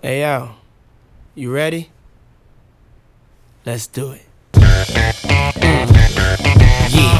Hey yo, you ready? Let's do it. Yeah.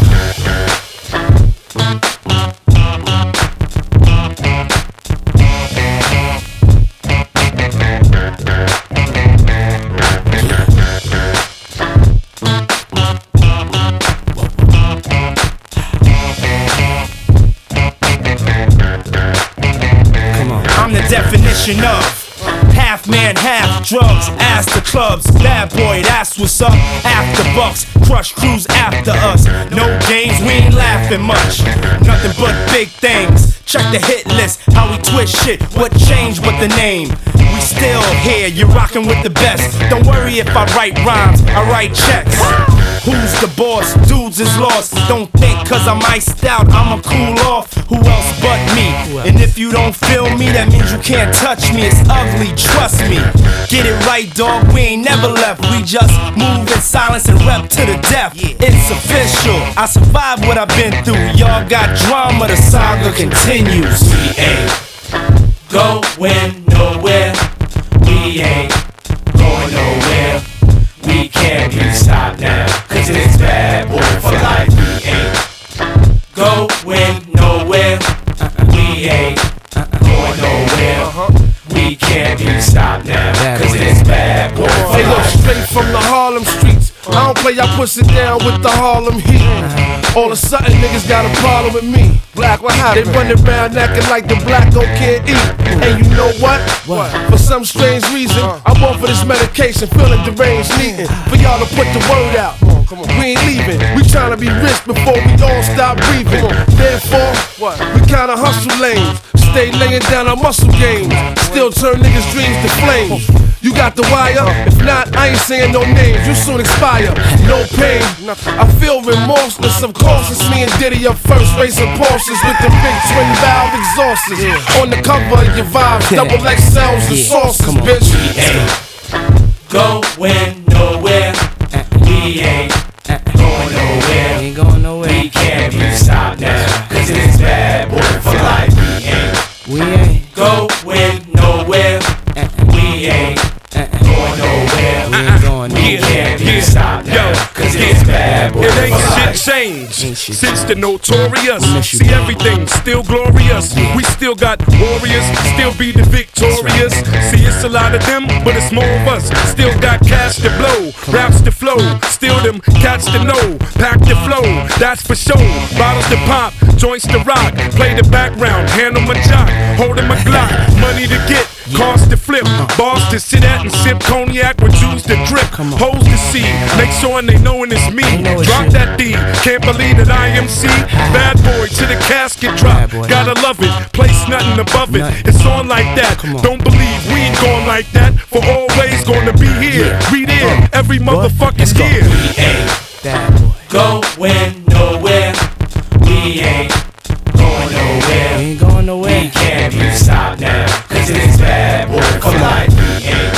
Come on. I'm the definition of half man, half drugs, ass to clubs. Bad boy, that's what's up. After bucks, crush crews after us. No games, we ain't laughing much. Nothing but big things. Check the hit list, how we twist shit. What changed but the name? We still here, you're rocking with the best. Don't worry if I write rhymes, I write checks. Who's the boss? Dudes is lost. Don't think cause I'm iced out, I'ma cool off. Who else but me? And if you don't feel me, that means you can't touch me. It's ugly, trust me. Get it right, dog, we ain't never left. We just move in silence and rep to the death. It's official, I survived what I've been through. Y'all got drama, the saga continues. We ain't going nowhere. We ain't going nowhere. We can't be stopped now, cause it's bad boy for life. We ain't going nowhere. We ain't going nowhere. We can't be stopped now, cause it's bad boy for Hey, look, life. straight from the Harlem streets. I don't play, I push it down with the Harlem heat. All of a sudden, niggas got a problem with me. Black, what happened? They run around acting like the black don't can't eat. And you know what? For some strange reason, I'm on for this medication, feeling deranged, needing for y'all to put the word out. We ain't leaving, we tryna be rich before we all stop breathing. Therefore, we kinda hustle lanes, stay laying down our muscle games, still turn niggas' dreams to flames. You got the wire? If not, I ain't saying no names, you soon expire. No pain, I feel remorseless. Of course, it's me and Diddy up first, racing Porsches with the big twin valve exhausts. On the cover of your vibes, double XLs and sauces, bitch. We ain't going nowhere. We ain't going nowhere. Ain't going nowhere. We can't be stopped now, cause it's bad boy for life. We ain't We ain't going nowhere. We ain't going nowhere. We ain't going We nowhere. can't be stopped now, cause it's bad boy It for ain't life. shit changed Ain't shit since the notorious. miss you, See bro. everything still glorious. We still got warriors, still be the victorious. See it's a lot of them, but it's more of us. Still got cash to blow, raps to flow. Still them cats to know, pack the flow. That's for sure. Bottles to pop, joints to rock. Play the background, handle my jock, holding my Glock. Money to get, cars to flip, bars to sit at and sip cognac with juice to drip. Hoes to see, make sure they knowin' it's me. know it's Drop you. that D, can't believe that I am C. Bad boy to the casket drop, Bad boy. gotta love it, place nothing above it. Nothing. It's on like that, Come on. don't believe we ain't going like that. For always gonna be here, we there, every motherfucking go. year. We ain't bad boy. going nowhere. We ain't going We nowhere. ain't going We nowhere. can't be stopped now, cause it's bad boy for life. We ain't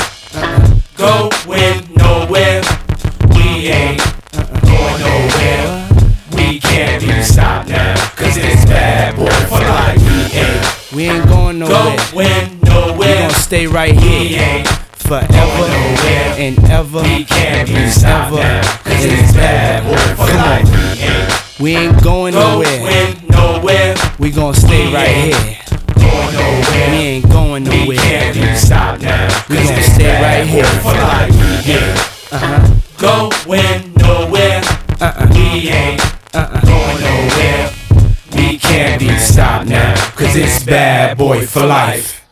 going nowhere. We ain't going nowhere. We can't be stopped now, cause it's bad boy for life. We ain't going nowhere. Going We nowhere. gonna stay right We here ain't forever nowhere. and ever We can't be and stopped ever now, cause and it's bad boy ever. for Come life. on. We ain't going nowhere. Going nowhere. We gonna stay We right ain't here. Going nowhere. We ain't going We can't nowhere. be stopped now, We cause gonna it's stay bad right boy here. for life. We ain't going nowhere. We ain't going nowhere. We can't be stopped now, cause it's bad boy for life.